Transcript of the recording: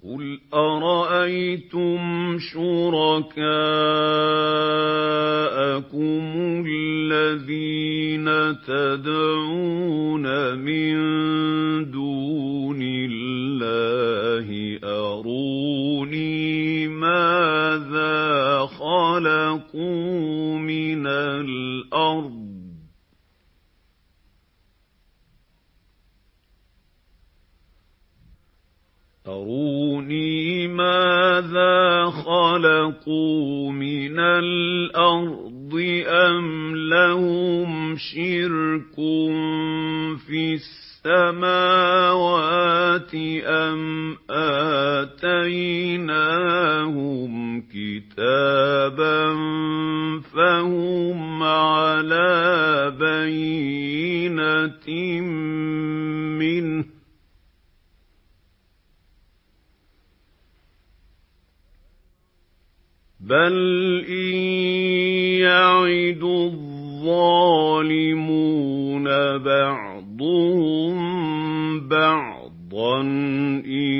قُلْ أَرَأَيْتُمْ شُرَكَاءَكُمُ الَّذِينَ تَدْعُونَ مِن دُونِ اللَّهِ أَرُونِي مَاذَا خَلَقُوا مِنَ الْأَرْضِ أَمْ لَهُمْ شِرْكٌ فِي السَّمَاوَاتِ أَمْ آتَيْنَاهُمْ كِتَابًا فَهُمْ عَلَىٰ بَيِّنَتٍ مِّنْهُ ۚ بَلْ إِن يَعِدُ الظَّالِمُونَ بَعْضُهُم بَعْضًا